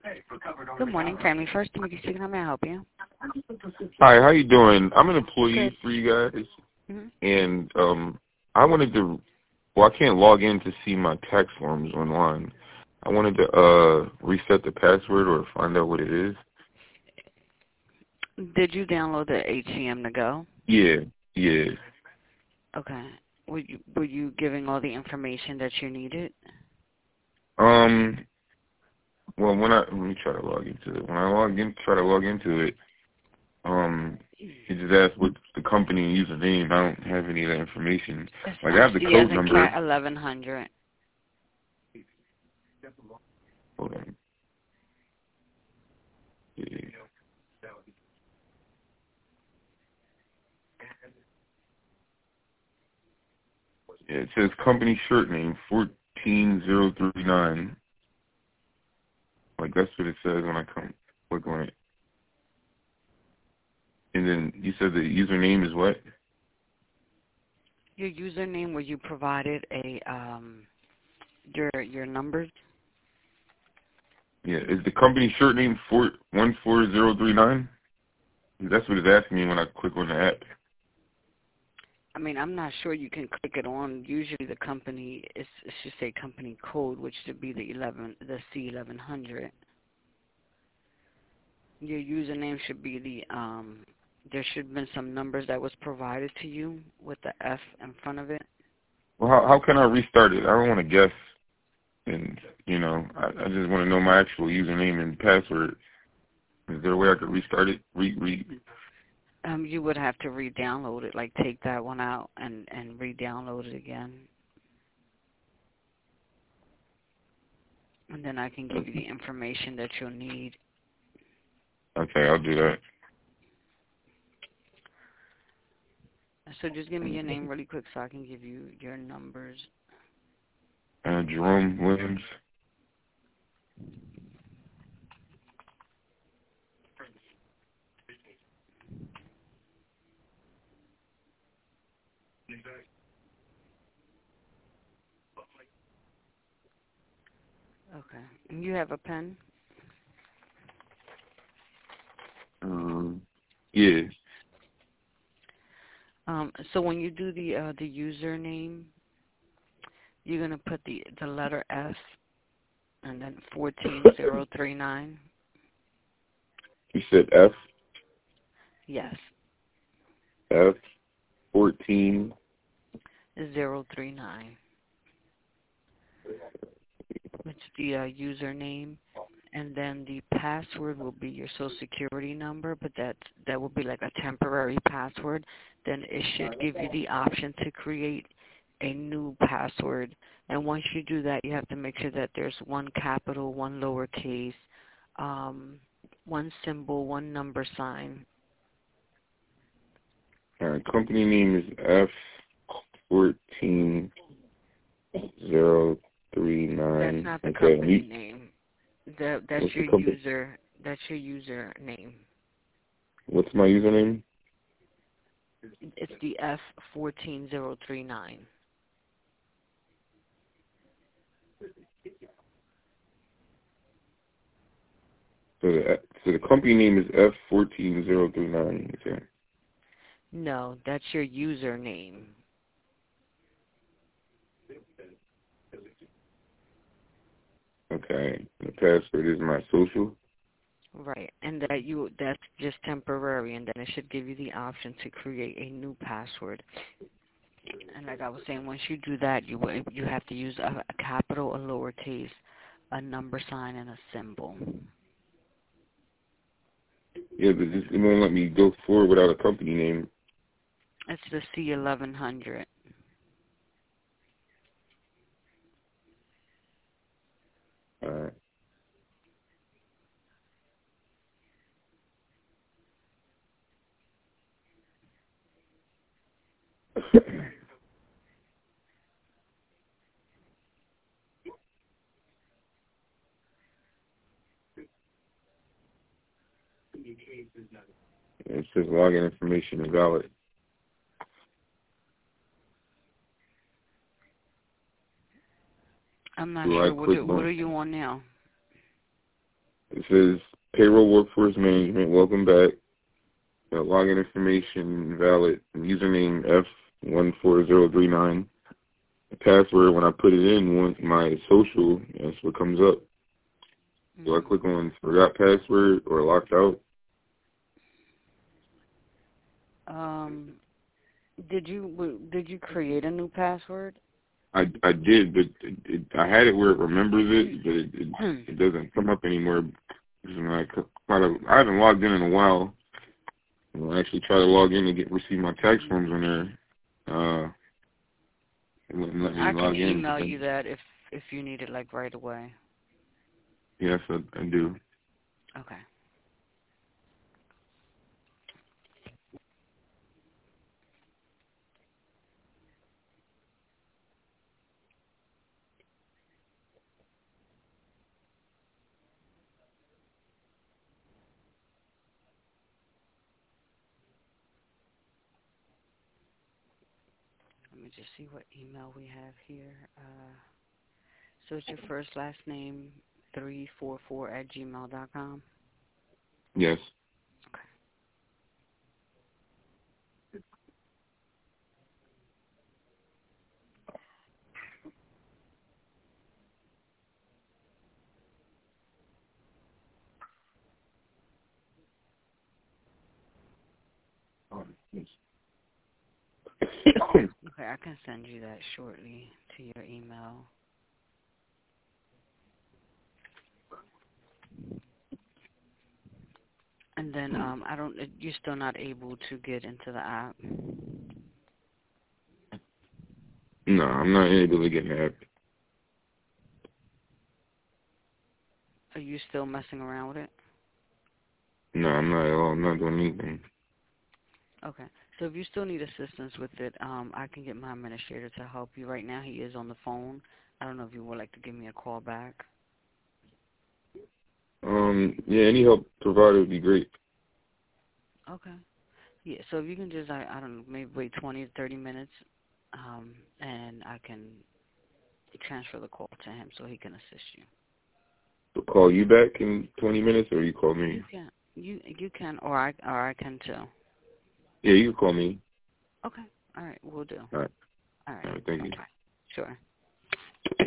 Good morning, Family First. Timothy speaking. How may I help you? Hi, how you doing? I'm an employee Good. for you guys, Mm-hmm. and I wanted to. Well, I can't log in to see my tax forms online. I wanted to reset the password or find out what it is. Did you download the HCM to go? Yeah, yeah. Okay. Were you giving all the information that you needed? Well, let me try to log into it. When I try to log into it, it just asks what's the company username. I don't have any of that information. Like I have the code number. Cat 1100. Hold on. Yeah. Yeah, it says company shirt name 14039. Like that's what it says when I click on it. And then you said the username is what? Your username where you provided your numbers. Yeah, is the company shirt name 14039? That's what it's asking me when I click on the app. I mean, I'm not sure you can click it on. Usually the company it should say company code, which should be the C1100. Your username should be there should have been some numbers that was provided to you with the F in front of it. Well, how can I restart it? I don't want to guess. And, I just want to know my actual username and password. Is there a way I could restart it? You would have to re-download it, like take that one out and re-download it again. And then I can give you the information that you'll need. Okay, I'll do that. So just give me your name really quick so I can give you your numbers. Jerome Williams. Okay. And you have a pen? Yeah. So when you do the username, you're gonna put the letter F and then 14039. You said F? Yes. F 14 039. It's the username, and then the password will be your social security number, but that will be like a temporary password. Then it should give you the option to create a new password. And once you do that, you have to make sure that there's one capital, one lowercase, one symbol, one number sign. All right, company name is F 14039. That's not the company name. That's your user. That's your user name. What's my username? It's the F14039. So the company name is F14039. Okay. No, that's your username. Okay. The password is my social. Right, and that's just temporary, and then it should give you the option to create a new password. And like I was saying, once you do that, you have to use a capital, a lowercase, a number sign, and a symbol. Yeah, but it won't let me go forward without a company name. It's the C1100. All right. It says login information is valid. I'm not sure. What are you on now? It says payroll workforce management. Welcome back. Login information valid. Username F14039. The password, when I put it in, once my social, that's what comes up. Do I click on forgot password or locked out? Did you create a new password? I did, but I had it where it remembers it, but it doesn't come up anymore. I haven't logged in a while. I actually try to log in to receive my tax forms in there. It wouldn't let me I log can in. email you that if you need it like right away. Yes, I do. Okay. Let me just see what email we have here. So it's your first last name 344@gmail.com. Yes. Okay, I can send you that shortly to your email. And then you're still not able to get into the app. No, I'm not able to get an app. Are you still messing around with it? No, I'm not at all. I'm not doing anything. Okay. So if you still need assistance with it, I can get my administrator to help you. Right now he is on the phone. I don't know if you would like to give me a call back. Yeah, any help provided would be great. Okay. Yeah, so if you can just, I don't know, maybe wait 20 to 30 minutes, and I can transfer the call to him so he can assist you. So call you back in 20 minutes, or you call me? You can. You can, or I can too. Yeah, you can call me. Okay. All right, we'll do. All right. All right. All right, thank you. Sure.